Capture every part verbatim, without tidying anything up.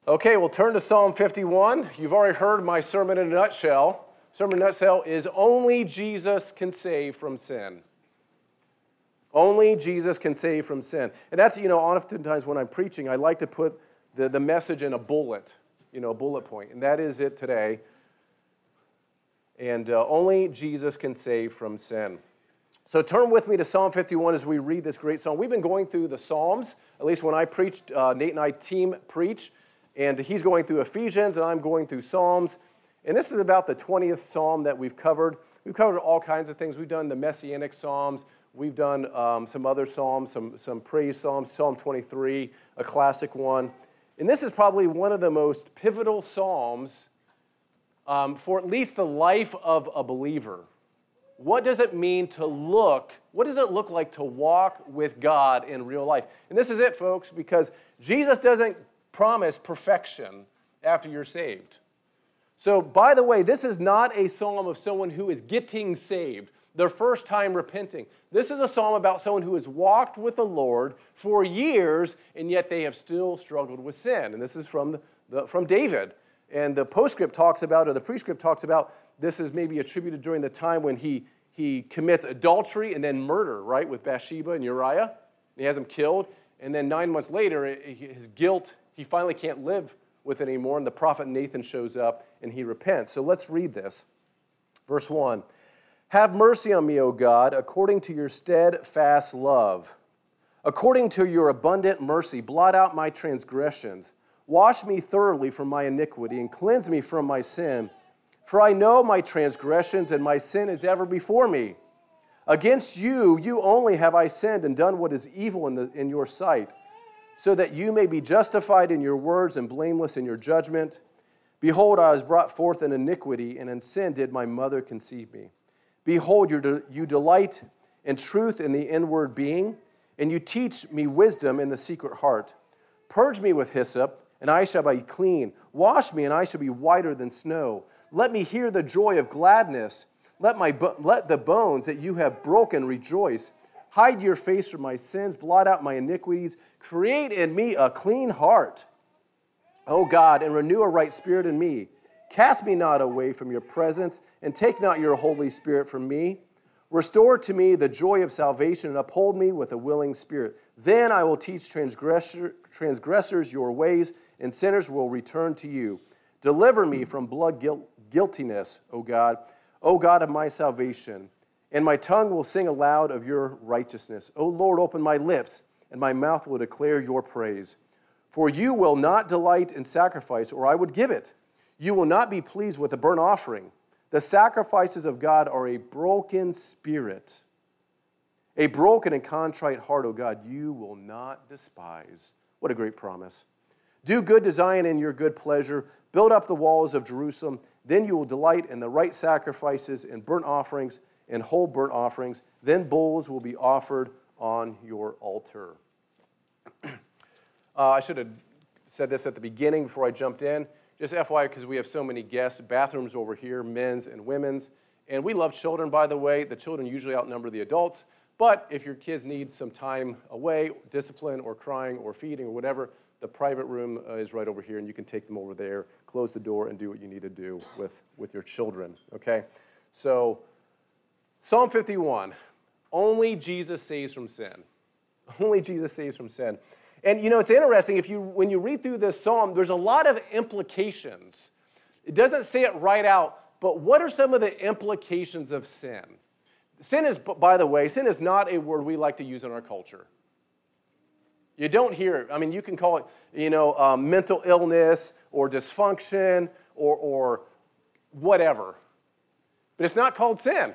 Okay, we'll turn to Psalm fifty-one. You've already heard my sermon in a nutshell. Sermon in a nutshell is only Jesus can save from sin. Only Jesus can save from sin. And that's, you know, oftentimes when I'm preaching, I like to put the, the message in a bullet, you know, a bullet point. And that is it today. And uh, only Jesus can save from sin. So turn with me to Psalm fifty-one as we read this great psalm. We've been going through the Psalms, at least when I preached, uh, Nate and I team preach. And he's going through Ephesians, and I'm going through Psalms. And this is about the twentieth Psalm that we've covered. We've covered all kinds of things. We've done the Messianic Psalms. We've done um, some other Psalms, some, some praise Psalms, Psalm twenty-three, a classic one. And this is probably one of the most pivotal Psalms um, for at least the life of a believer. What does it mean to look, what does it look like to walk with God in real life? And this is it, folks, because Jesus doesn't promise perfection after you're saved. So, by the way, this is not a psalm of someone who is getting saved, their first time repenting. This is a psalm about someone who has walked with the Lord for years, and yet they have still struggled with sin. And this is from, the, the, from David. And the postscript talks about, or the prescript talks about, this is maybe attributed during the time when he, he commits adultery and then murder, right, with Bathsheba and Uriah. He has them killed. And then nine months later, his guilt, he finally can't live with it anymore, and the prophet Nathan shows up, and he repents. So let's read this. Verse one, "Have mercy on me, O God, according to your steadfast love. According to your abundant mercy, blot out my transgressions. Wash me thoroughly from my iniquity, and cleanse me from my sin. For I know my transgressions, and my sin is ever before me. Against you, you only have I sinned and done what is evil in, the, in your sight, so that you may be justified in your words and blameless in your judgment. Behold, I was brought forth in iniquity, and in sin did my mother conceive me. Behold, you delight in truth in the inward being, and you teach me wisdom in the secret heart. Purge me with hyssop, and I shall be clean. Wash me, and I shall be whiter than snow. Let me hear the joy of gladness. Let, my, let the bones that you have broken rejoice. Hide your face from my sins, blot out my iniquities, create in me a clean heart, O God, and renew a right spirit in me. Cast me not away from your presence, and take not your Holy Spirit from me. Restore to me the joy of salvation, and uphold me with a willing spirit. Then I will teach transgressor, transgressors your ways, and sinners will return to you. Deliver me from blood guilt, guiltiness, O God, O God of my salvation. And my tongue will sing aloud of your righteousness. O Lord, open my lips, and my mouth will declare your praise. For you will not delight in sacrifice, or I would give it. You will not be pleased with a burnt offering. The sacrifices of God are a broken spirit. A broken and contrite heart, O God, you will not despise. What a great promise. Do good to Zion in your good pleasure. Build up the walls of Jerusalem. Then you will delight in the right sacrifices and burnt offerings and whole burnt offerings. Then bulls will be offered on your altar." uh, I should have said this at the beginning before I jumped in. Just F Y I, because we have so many guests, bathrooms over here, men's and women's. And we love children, by the way. The children usually outnumber the adults. But if your kids need some time away, discipline or crying or feeding or whatever, the private room uh, is right over here, and you can take them over there, close the door, and do what you need to do with, with your children, okay? So, Psalm fifty-one, only Jesus saves from sin. Only Jesus saves from sin. And you know, it's interesting, if you when you read through this psalm, there's a lot of implications. It doesn't say it right out, but what are some of the implications of sin? Sin is, by the way, sin is not a word we like to use in our culture. You don't hear it. I mean, you can call it, you know, um, mental illness or dysfunction or, or whatever. But it's not called sin.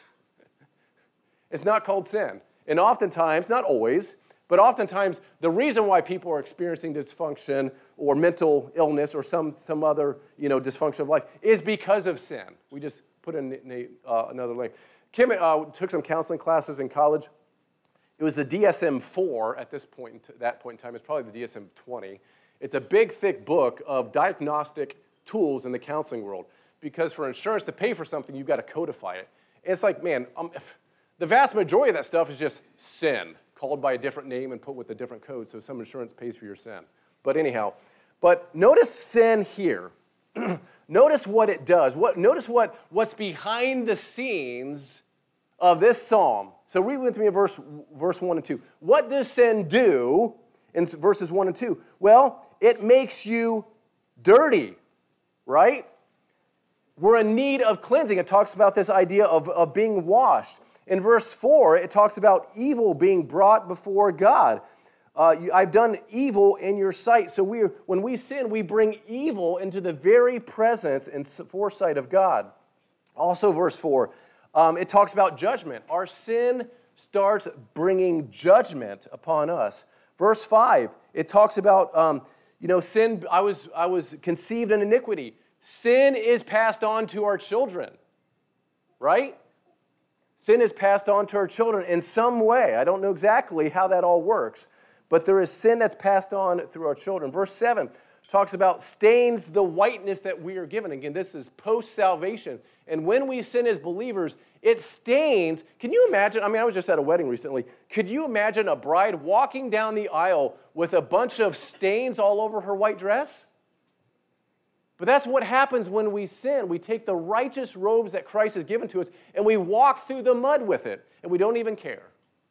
It's not called sin. And oftentimes, not always, but oftentimes, the reason why people are experiencing dysfunction or mental illness or some, some other, you know, dysfunction of life is because of sin. We just put in uh, another link. Kim uh, took some counseling classes in college. It was the D S M four at this point, that point in time. It's probably the D S M twenty. It's a big, thick book of diagnostic tools in the counseling world. Because for insurance to pay for something, you've got to codify it. And it's like, man, um, the vast majority of that stuff is just sin, called by a different name and put with a different code, so some insurance pays for your sin. But anyhow, But notice sin here. Notice what it does. What, notice what, what's behind the scenes of this psalm. So read with me verse, verse one and two. What does sin do in verses one and two? Well, it makes you dirty, right? We're in need of cleansing. It talks about this idea of, of being washed. In verse four, it talks about evil being brought before God. Uh, you, I've done evil in your sight. So we, when we sin, we bring evil into the very presence and foresight of God. Also, verse four, um, it talks about judgment. Our sin starts bringing judgment upon us. Verse five, it talks about, um, you know, sin, I was, I was conceived in iniquity. Sin is passed on to our children, right? Sin is passed on to our children in some way. I don't know exactly how that all works. But there is sin that's passed on through our children. Verse seven talks about stains the whiteness that we are given. Again, this is post-salvation. And when we sin as believers, it stains. Can you imagine? I mean, I was just at a wedding recently. Could you imagine a bride walking down the aisle with a bunch of stains all over her white dress? But that's what happens when we sin. We take the righteous robes that Christ has given to us, and we walk through the mud with it, and we don't even care.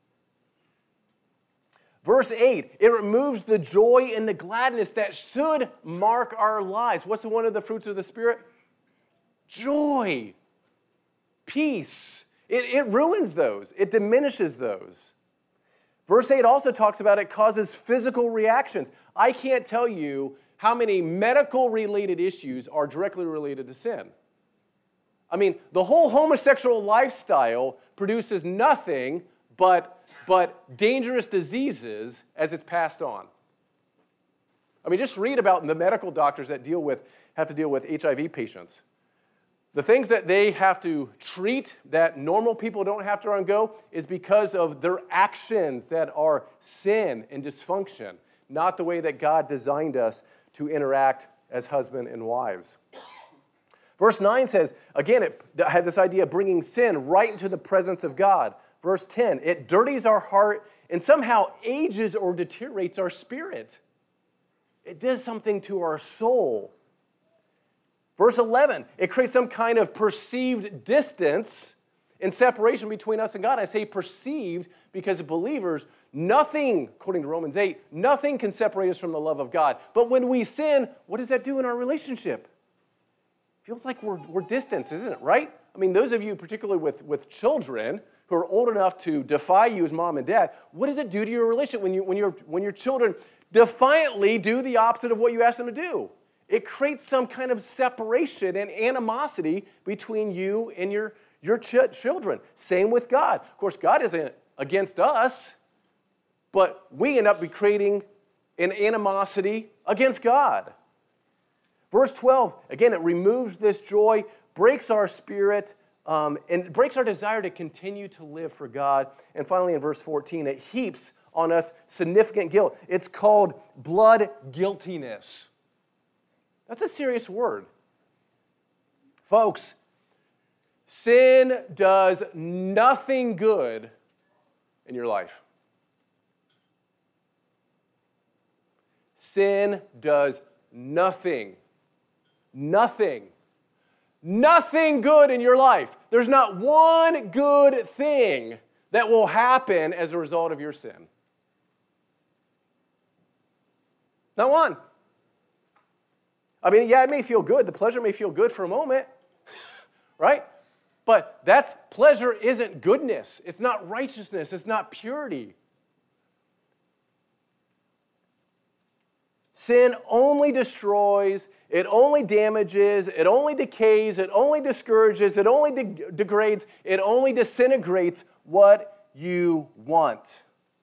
Verse eight, it removes the joy and the gladness that should mark our lives. What's one of the fruits of the Spirit? Joy, peace. It, it ruins those. It diminishes those. Verse eight also talks about it causes physical reactions. I can't tell you how many medical-related issues are directly related to sin. I mean, the whole homosexual lifestyle produces nothing but but dangerous diseases as it's passed on. I mean, just read about the medical doctors that deal with, have to deal with H I V patients. The things that they have to treat that normal people don't have to undergo is because of their actions that are sin and dysfunction, not the way that God designed us to interact as husband and wives. Verse nine says, again, it had this idea of bringing sin right into the presence of God. Verse ten, it dirties our heart and somehow ages or deteriorates our spirit. It does something to our soul. Verse eleven, it creates some kind of perceived distance and separation between us and God. I say perceived because as believers, nothing, according to Romans eight, nothing can separate us from the love of God. But when we sin, what does that do in our relationship? Feels like we're, we're distant, isn't it, right? I mean, those of you, particularly with, with children, who are old enough to defy you as mom and dad, what does it do to your relationship when, you, when, you're, when your children defiantly do the opposite of what you ask them to do? It creates some kind of separation and animosity between you and your, your ch- children. Same with God. Of course, God isn't against us, but we end up creating an animosity against God. Verse twelve, again, it removes this joy, breaks our spirit, Um, and breaks our desire to continue to live for God. And finally, in verse fourteen, it heaps on us significant guilt. It's called blood guiltiness. That's a serious word. Folks, sin does nothing good in your life. Sin does nothing, nothing Nothing good in your life. There's not one good thing that will happen as a result of your sin. Not one. I mean, yeah, it may feel good. The pleasure may feel good for a moment, right? But that's pleasure isn't goodness. It's not righteousness. It's not purity. Sin only destroys, it only damages, it only decays, it only discourages, it only de- degrades, it only disintegrates what you want.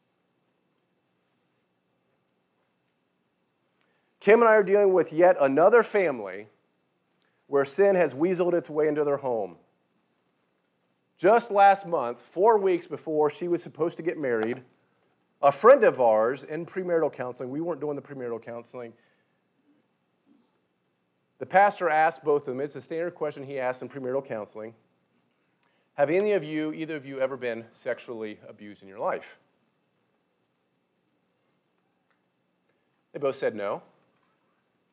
Kim and I are dealing with yet another family where sin has weaseled its way into their home. Just last month, four weeks before she was supposed to get married, a friend of ours in premarital counseling, we weren't doing the premarital counseling, the pastor asked both of them, it's a standard question he asked in premarital counseling, have any of you, either of you, ever been sexually abused in your life? They both said no.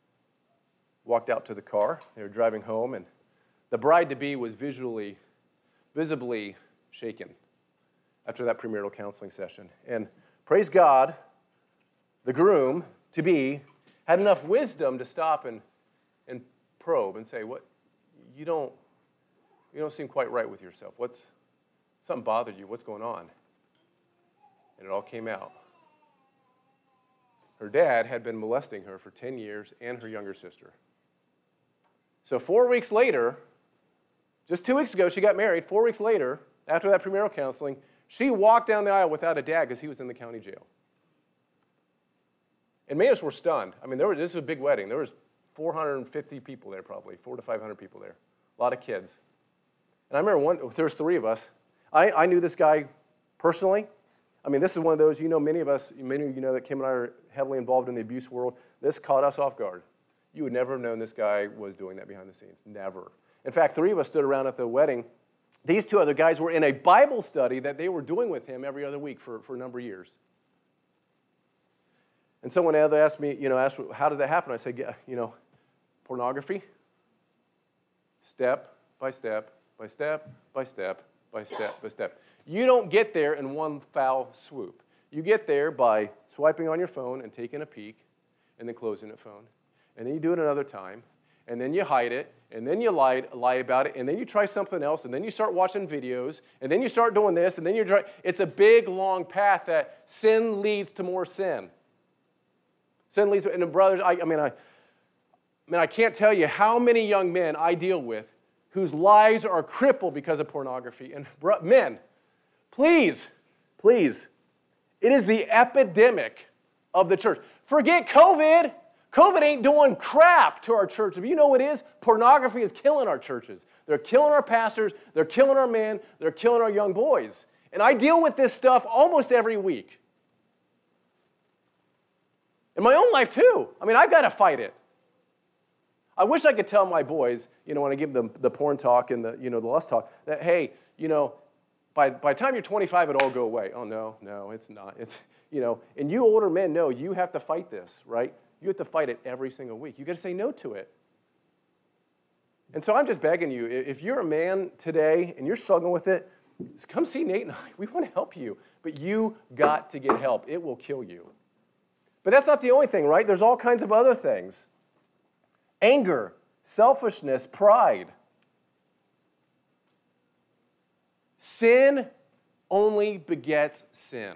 walked out to the car. They were driving home, and the bride-to-be was visually, visibly shaken after that premarital counseling session. And praise God, the groom-to-be had enough wisdom to stop and, and probe and say, "What? You don't, you don't seem quite right with yourself. What's, something bothered you? What's going on?" And it all came out. Her dad had been molesting her for ten years and her younger sister. So four weeks later, just two weeks ago, she got married. Four weeks later, after that premarital counseling, she walked down the aisle without a dad because he was in the county jail. And many of us were stunned. I mean, there was, this was a big wedding. There was four hundred fifty people there probably, four to five hundred people there, a lot of kids. And I remember one, there was three of us. I, I knew this guy personally. I mean, this is one of those, you know, many of us, many of you know that Kim and I are heavily involved in the abuse world. This caught us off guard. You would never have known this guy was doing that behind the scenes. Never. In fact, three of us stood around at the wedding. These two other guys were in a Bible study that they were doing with him every other week for, for a number of years. And someone asked me, you know, asked, how did that happen? I said, you know, pornography, step by step, by step, by step, by step, by step. You don't get there in one foul swoop. You get there by swiping on your phone and taking a peek and then closing the phone. And then you do it another time, and then you hide it, and then you lie, lie about it, and then you try something else, and then you start watching videos, and then you start doing this, and then you're trying. It's a big, long path that sin leads to more sin. Sin leads, and brothers, I, I mean, I, I mean, I can't tell you how many young men I deal with whose lives are crippled because of pornography. And bro, men, please, please, it is the epidemic of the church. Forget COVID. COVID ain't doing crap to our church. But you know what it is? Pornography is killing our churches. They're killing our pastors. They're killing our men. They're killing our young boys. And I deal with this stuff almost every week. In my own life, too. I mean, I've got to fight it. I wish I could tell my boys, you know, when I give them the porn talk and the, you know, the lust talk, that, hey, you know, by, by the time you're twenty-five, it'll all go away. Oh, no, no, it's not. It's, you know, and you older men know you have to fight this, right? You have to fight it every single week. You've got to say no to it. And so I'm just begging you, if you're a man today and you're struggling with it, come see Nate and I. We want to help you. But you got to get help. It will kill you. But that's not the only thing, right? There's all kinds of other things. Anger, selfishness, pride. Sin only begets sin.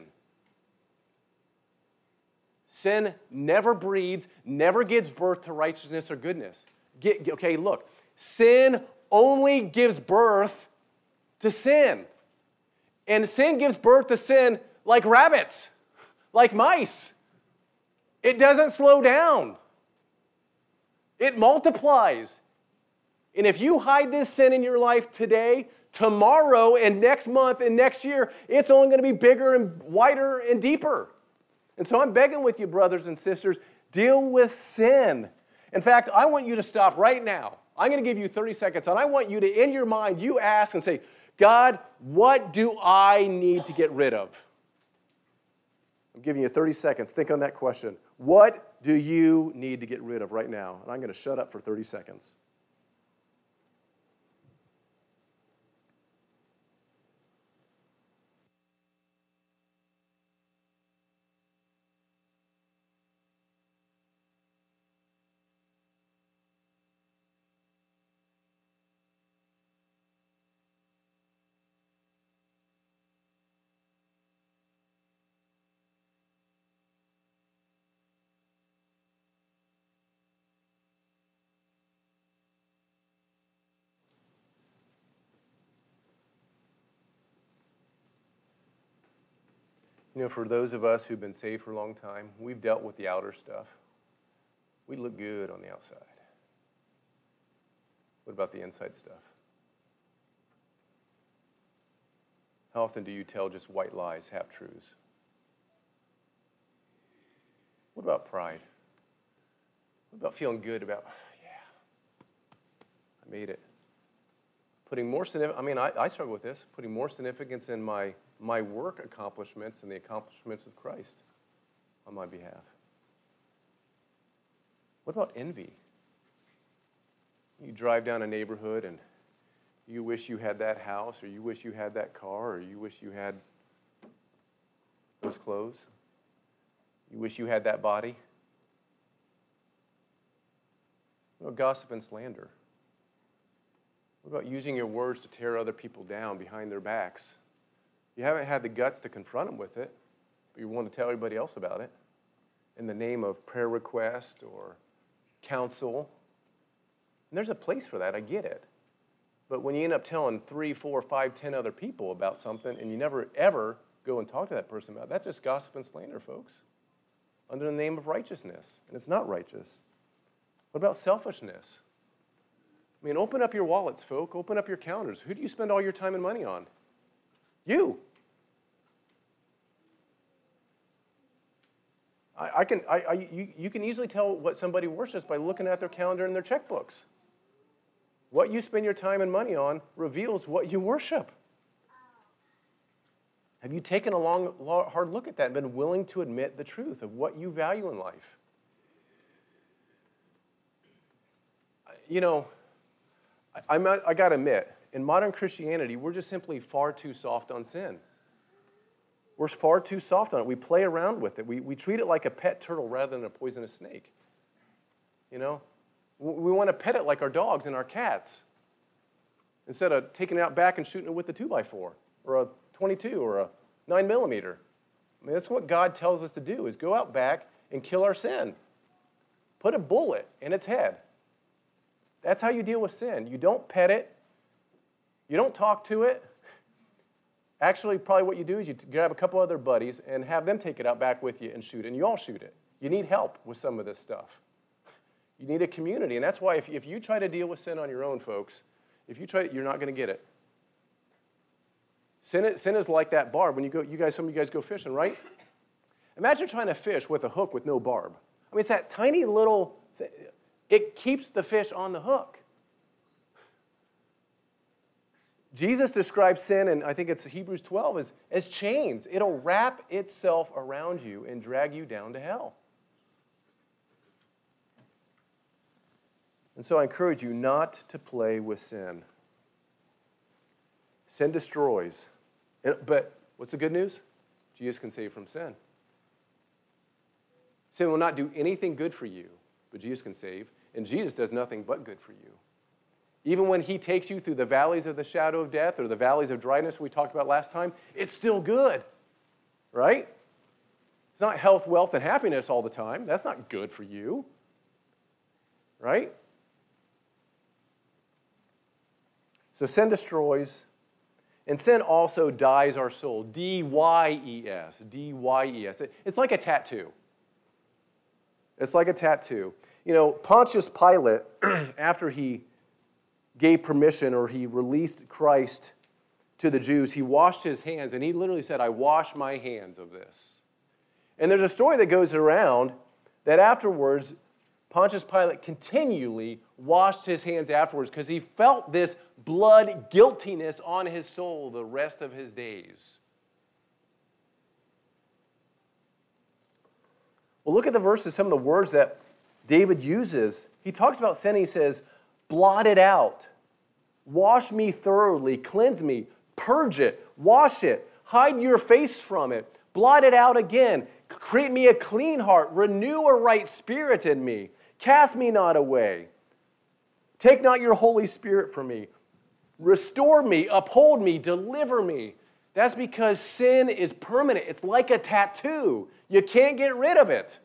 Sin never breeds, never gives birth to righteousness or goodness. Get, okay, look. Sin only gives birth to sin. And sin gives birth to sin like rabbits, like mice. It doesn't slow down. It multiplies. And if you hide this sin in your life today, tomorrow and next month and next year, it's only going to be bigger and wider and deeper. And so I'm begging with you, brothers and sisters, deal with sin. In fact, I want you to stop right now. I'm going to give you thirty seconds, and I want you to, in your mind, you ask and say, God, what do I need to get rid of? I'm giving you thirty seconds. Think on that question. What do you need to get rid of right now? And I'm going to shut up for thirty seconds. You know, for those of us who've been saved for a long time, we've dealt with the outer stuff. We look good on the outside. What about the inside stuff? How often do you tell just white lies, half-truths? What about pride? What about feeling good about, oh, yeah, I made it? Putting more significance, I mean, I, I struggle with this, putting more significance in my, my work accomplishments than the accomplishments of Christ on my behalf. What about envy? You drive down a neighborhood and you wish you had that house, or you wish you had that car, or you wish you had those clothes. You wish you had that body. What about gossip and slander? What about using your words to tear other people down behind their backs? You haven't had the guts to confront them with it, but you want to tell everybody else about it in the name of prayer request or counsel. And there's a place for that, I get it. But when you end up telling three, four, five, ten other people about something and you never, ever go and talk to that person about it, that's just gossip and slander, folks, under the name of righteousness. And it's not righteous. What about selfishness? I mean, open up your wallets, folk. Open up your calendars. Who do you spend all your time and money on? You. I, I can, I, I, you, you can easily tell what somebody worships by looking at their calendar and their checkbooks. What you spend your time and money on reveals what you worship. Have you taken a long, hard look at that and been willing to admit the truth of what you value in life? You know, I, I'm, I got to admit, in modern Christianity, we're just simply far too soft on sin. We're far too soft on it. We play around with it. We, we treat it like a pet turtle rather than a poisonous snake. You know? We want to pet it like our dogs and our cats instead of taking it out back and shooting it with a two by four or a twenty-two or a nine millimeter. I mean, that's what God tells us to do, is go out back and kill our sin. Put a bullet in its head. That's how you deal with sin. You don't pet it. You don't talk to it. Actually, probably what you do is you grab a couple other buddies and have them take it out back with you and shoot it, and you all shoot it. You need help with some of this stuff. You need a community, and that's why if, if you try to deal with sin on your own, folks, if you try, you're not going to get it. Sin, sin is like that barb when you go. You guys, some of you guys go fishing, right? Imagine trying to fish with a hook with no barb. I mean, it's that tiny little thing. It keeps the fish on the hook. Jesus describes sin, and I think it's Hebrews twelve, as, as chains. It'll wrap itself around you and drag you down to hell. And so I encourage you not to play with sin. Sin destroys. But what's the good news? Jesus can save from sin. Sin will not do anything good for you, but Jesus can save. And Jesus does nothing but good for you. Even when he takes you through the valleys of the shadow of death or the valleys of dryness we talked about last time, it's still good, right? It's not health, wealth, and happiness all the time. That's not good for you, right? So sin destroys, and sin also dyes our soul. D Y E S, D Y E S. It's like a tattoo. It's like a tattoo. You know, Pontius Pilate, after he gave permission or he released Christ to the Jews, he washed his hands, and he literally said, I wash my hands of this. And there's a story that goes around that afterwards, Pontius Pilate continually washed his hands afterwards because he felt this blood guiltiness on his soul the rest of his days. Well, look at the verses, some of the words that David uses. He talks about sin, he says, blot it out, wash me thoroughly, cleanse me, purge it, wash it, hide your face from it, blot it out again, create me a clean heart, renew a right spirit in me, cast me not away, take not your Holy Spirit from me, restore me, uphold me, deliver me. That's because sin is permanent. It's like a tattoo. You can't get rid of it.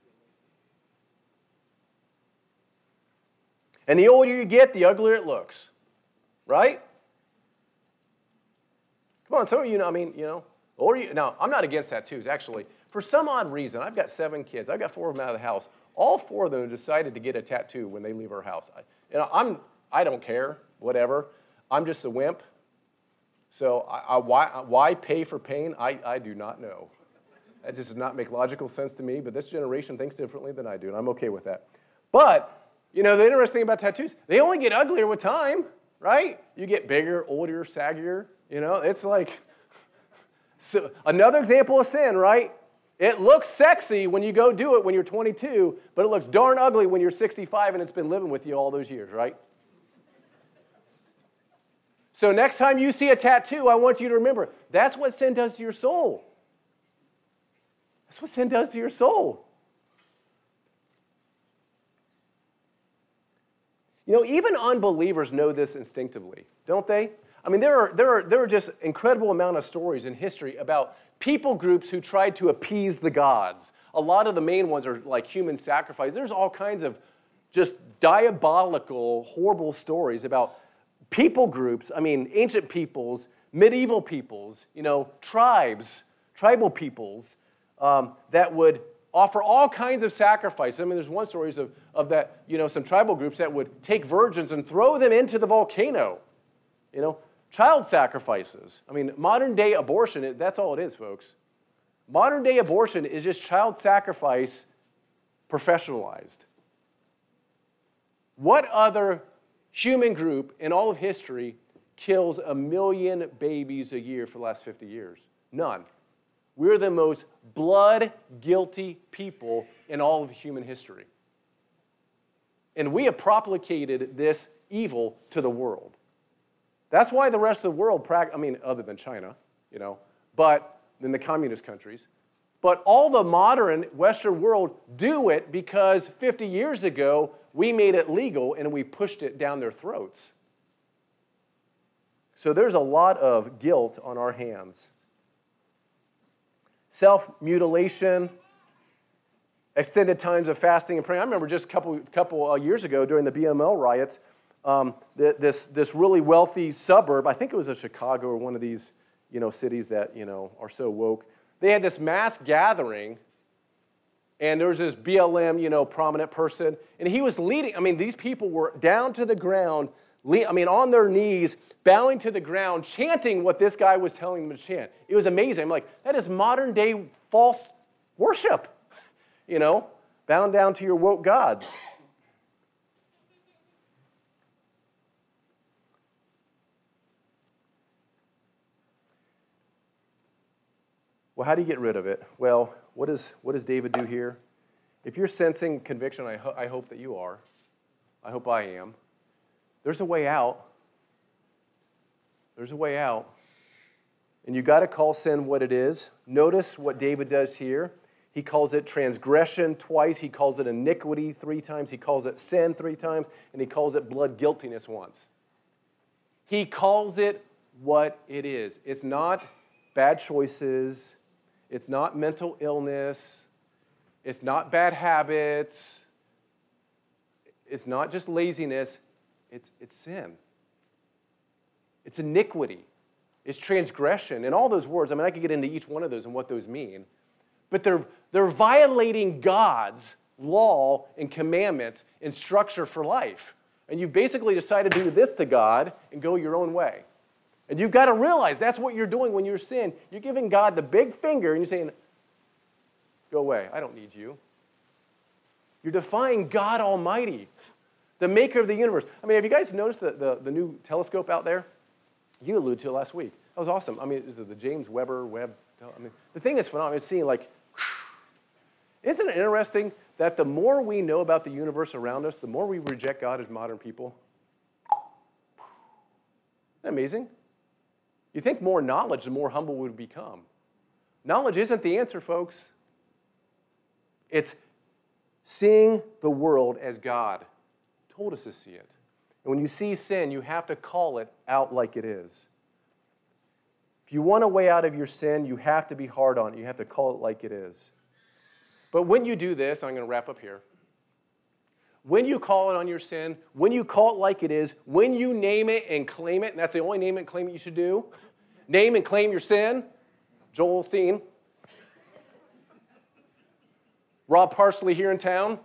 And the older you get, the uglier it looks. Right? Come on, some of you know, I mean, you know, or you, now, I'm not against tattoos, actually. For some odd reason, I've got seven kids. I've got four of them out of the house. All four of them have decided to get a tattoo when they leave our house. I, you know, I'm, I don't care, whatever. I'm just a wimp. So I, I, why, why pay for pain? I, I do not know. That just does not make logical sense to me, but this generation thinks differently than I do, and I'm okay with that. But, you know, the interesting thing about tattoos, they only get uglier with time, right? You get bigger, older, saggier, you know? It's like, so another example of sin, right? It looks sexy when you go do it when you're twenty-two, but it looks darn ugly when you're sixty-five and it's been living with you all those years, right? So next time you see a tattoo, I want you to remember, that's what sin does to your soul. That's what sin does to your soul. You know, even unbelievers know this instinctively, don't they? I mean, there are, there are, there are just incredible amount of stories in history about people groups who tried to appease the gods. A lot of the main ones are like human sacrifice. There's all kinds of just diabolical, horrible stories about people groups, I mean, ancient peoples, medieval peoples, you know, tribes, tribal peoples um, that would offer all kinds of sacrifice. I mean, there's one story of, of that, you know, some tribal groups that would take virgins and throw them into the volcano, you know, child sacrifices. I mean, modern day abortion, that's all it is, folks. Modern day abortion is just child sacrifice professionalized. What other human group in all of history kills a million babies a year for the last fifty years? None. We're the most blood-guilty people in all of human history. And we have propagated this evil to the world. That's why the rest of the world, I mean, other than China, you know, but in the communist countries, but all the modern Western world do it because fifty years ago, we made it legal and we pushed it down their throats. So there's a lot of guilt on our hands. Self-mutilation, extended times of fasting and praying. I remember just a couple, couple uh, years ago during the B M L riots, um, th- this, this really wealthy suburb, I think it was a Chicago or one of these, you know, cities that, you know, are so woke. They had this mass gathering, and there was this B L M, you know, prominent person, and he was leading. I mean, these people were down to the ground, I mean, on their knees, bowing to the ground, chanting what this guy was telling them to chant. It was amazing. I'm like, that is modern day false worship, you know, bowing down to your woke gods. Well, how do you get rid of it? Well, what, is, what does David do here? If you're sensing conviction, I, ho- I hope that you are. I hope I am. There's a way out. There's a way out. And you got to call sin what it is. Notice what David does here. He calls it transgression twice. He calls it iniquity three times. He calls it sin three times. And he calls it blood guiltiness once. He calls it what it is. It's not bad choices. It's not mental illness. It's not bad habits. It's not just laziness. It's, it's sin. It's iniquity. It's transgression. And all those words, I mean, I could get into each one of those and what those mean. But they're, they're violating God's law and commandments and structure for life. And you basically decide to do this to God and go your own way. And you've got to realize that's what you're doing when you're sin. You're giving God the big finger and you're saying, go away, I don't need you. You're defying God Almighty, the maker of the universe. I mean, have you guys noticed the, the, the new telescope out there? You alluded to it last week. That was awesome. I mean, is it the James Webber Webb? I mean, the thing is phenomenal. It's seeing like, isn't it interesting that the more we know about the universe around us, the more we reject God as modern people? Isn't that amazing? You think more knowledge, the more humble we would become. Knowledge isn't the answer, folks. It's seeing the world as God told us to see it. And when you see sin, you have to call it out like it is. If you want a way out of your sin, you have to be hard on it. You have to call it like it is. But when you do this, I'm going to wrap up here. When you call it on your sin, when you call it like it is, when you name it and claim it, and that's the only name and claim it you should do, name and claim your sin, Joel Osteen, Rob Parsley here in town.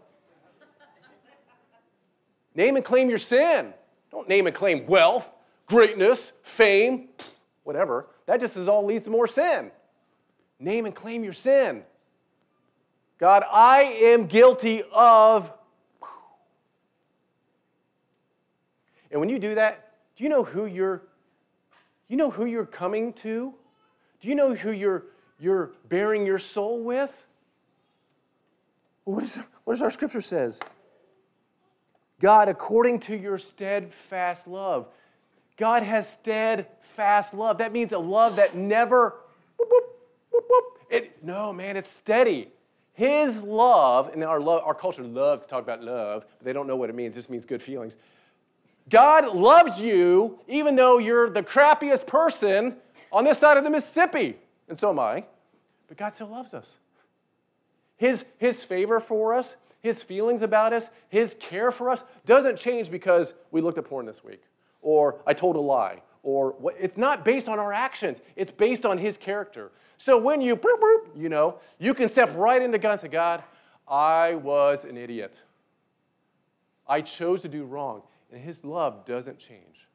Name and claim your sin. Don't name and claim wealth, greatness, fame, whatever. That just is all leads to more sin. Name and claim your sin. God, I am guilty of. And when you do that, do you know who you're, you know who you're coming to? Do you know who you're, you're bearing your soul with? What, is, what does our scripture says? God, according to your steadfast love. God has steadfast love. That means a love that never, whoop, whoop, whoop, whoop. It, no, man, it's steady. His love, and our love, our culture loves to talk about love, but they don't know what it means. It just means good feelings. God loves you even though you're the crappiest person on this side of the Mississippi. And so am I. But God still loves us. His, his favor for us, His feelings about us, His care for us doesn't change because we looked at porn this week, or I told a lie, or what. It's not based on our actions. It's based on His character. So when you, boop, boop, you know, you can step right into God and say, God, I was an idiot. I chose to do wrong. And His love doesn't change.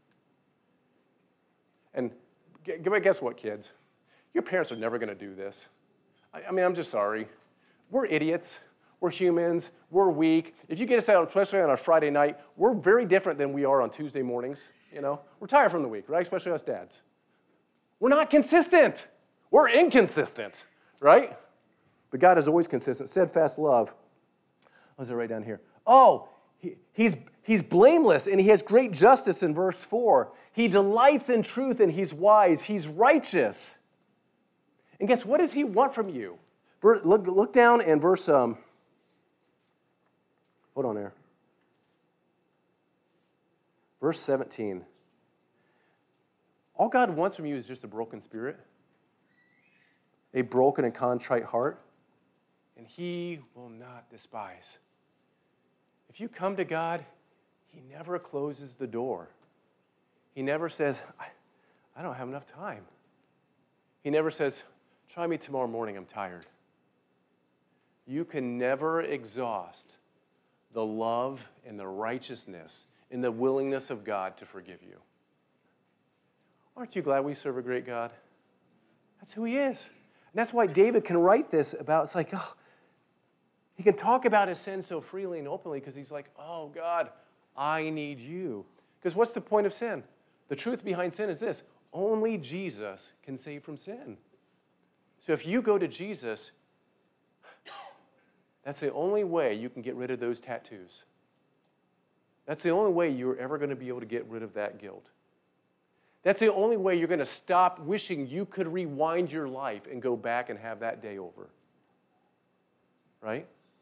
And guess what, kids? Your parents are never going to do this. I mean, I'm just sorry. We're idiots. We're humans. We're weak. If you get us out, especially on a Friday night, we're very different than we are on Tuesday mornings. You know, we're tired from the week, right? Especially us dads. We're not consistent. We're inconsistent, right? But God is always consistent. Steadfast love. What's it right down here? Oh, he, he's, he's blameless, and He has great justice in verse four. He delights in truth, and He's wise. He's righteous. And guess what does He want from you? Look, look down in verse, um, hold on there. Verse seventeen. All God wants from you is just a broken spirit, a broken and contrite heart, and He will not despise. If you come to God, He never closes the door. He never says, I, I don't have enough time. He never says, try me tomorrow morning, I'm tired. You can never exhaust the love and the righteousness and the willingness of God to forgive you. Aren't you glad we serve a great God? That's who He is. And that's why David can write this about, it's like, oh, he can talk about his sin so freely and openly because he's like, oh, God, I need you. Because what's the point of sin? The truth behind sin is this: only Jesus can save from sin. So if you go to Jesus, that's the only way you can get rid of those tattoos. That's the only way you're ever going to be able to get rid of that guilt. That's the only way you're going to stop wishing you could rewind your life and go back and have that day over. Right?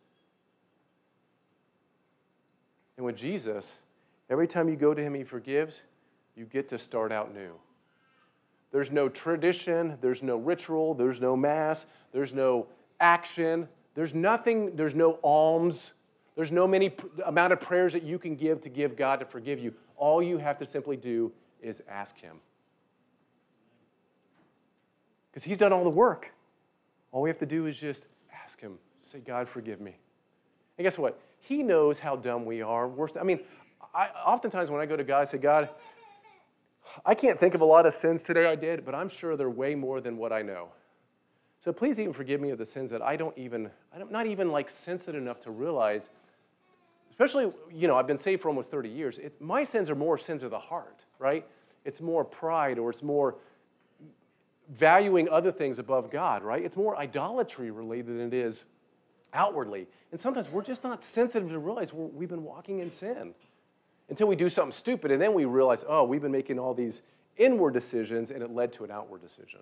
And with Jesus, every time you go to Him, He forgives, you get to start out new. There's no tradition, there's no ritual, there's no mass, there's no action, there's nothing, there's no alms, there's no many pr- amount of prayers that you can give to give God to forgive you. All you have to simply do is ask Him. Because He's done all the work. All we have to do is just ask Him. Say, God, forgive me. And guess what? He knows how dumb we are. We're, I mean, I, oftentimes when I go to God, I say, God, I can't think of a lot of sins today I did, but I'm sure they're way more than what I know. So please even forgive me of the sins that I don't even, I'm not even like sensitive enough to realize, especially, you know, I've been saved for almost thirty years. It, my sins are more sins of the heart, right? It's more pride, or it's more valuing other things above God, right? It's more idolatry related than it is outwardly. And sometimes we're just not sensitive to realize we're, we've been walking in sin until we do something stupid, and then we realize, oh, we've been making all these inward decisions, and it led to an outward decision.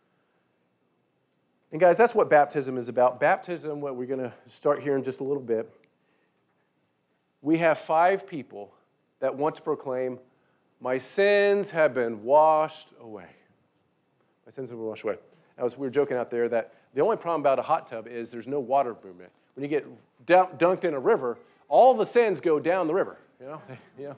And guys, that's what baptism is about. Baptism, what we're going to start here in just a little bit. We have five people that want to proclaim, my sins have been washed away. My sins have been washed away. I was, we were joking out there that the only problem about a hot tub is there's no water movement. When you get dun- dunked in a river, all the sins go down the river. You know, you know.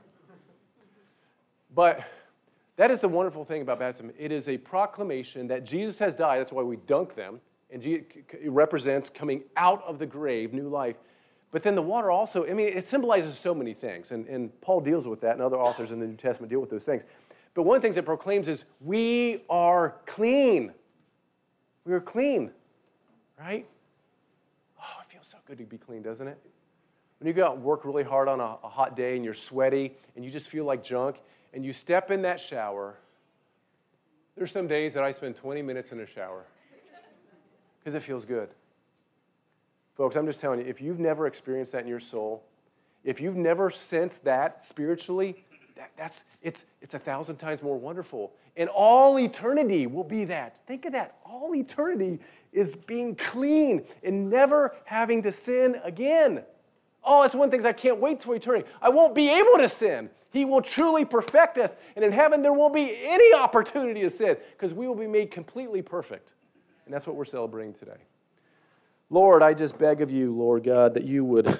But that is the wonderful thing about baptism. It is a proclamation that Jesus has died. That's why we dunk them. And it represents coming out of the grave, new life. But then the water also, I mean, it symbolizes so many things. And, and Paul deals with that, and other authors in the New Testament deal with those things. But one of the things it proclaims is we are clean. We are clean, right? Oh, it feels so good to be clean, doesn't it? When you go out and work really hard on a, a hot day and you're sweaty and you just feel like junk and you step in that shower, there's some days that I spend twenty minutes in a shower because it feels good. Folks, I'm just telling you, if you've never experienced that in your soul, if you've never sensed that spiritually, that, that's it's it's a thousand times more wonderful. And all eternity will be that. Think of that. All eternity is being clean and never having to sin again. Oh, that's one of the things I can't wait for eternity. I won't be able to sin. He will truly perfect us. And in heaven, there won't be any opportunity to sin because we will be made completely perfect. And that's what we're celebrating today. Lord, I just beg of you, Lord God, that you would,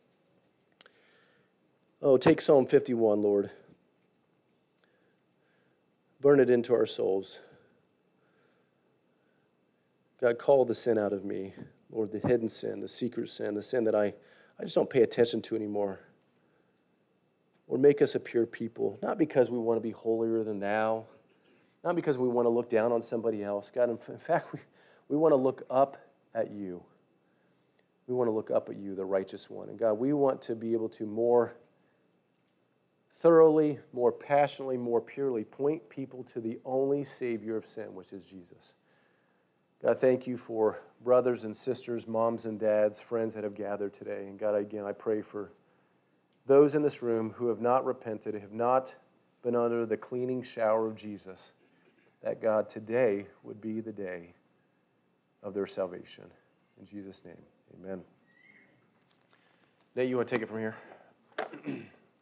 oh, take Psalm fifty-one, Lord. Burn it into our souls. God, call the sin out of me. Lord, the hidden sin, the secret sin, the sin that I, I just don't pay attention to anymore. Lord, make us a pure people, not because we want to be holier than thou, not because we want to look down on somebody else. God, in fact, we, we want to look up at you. We want to look up at you, the righteous one. And God, we want to be able to more thoroughly, more passionately, more purely point people to the only Savior of sin, which is Jesus. God, thank you for brothers and sisters, moms and dads, friends that have gathered today. And God, again, I pray for those in this room who have not repented, have not been under the cleaning shower of Jesus, that God, today would be the day of their salvation. In Jesus' name, amen. Nate, you want to take it from here?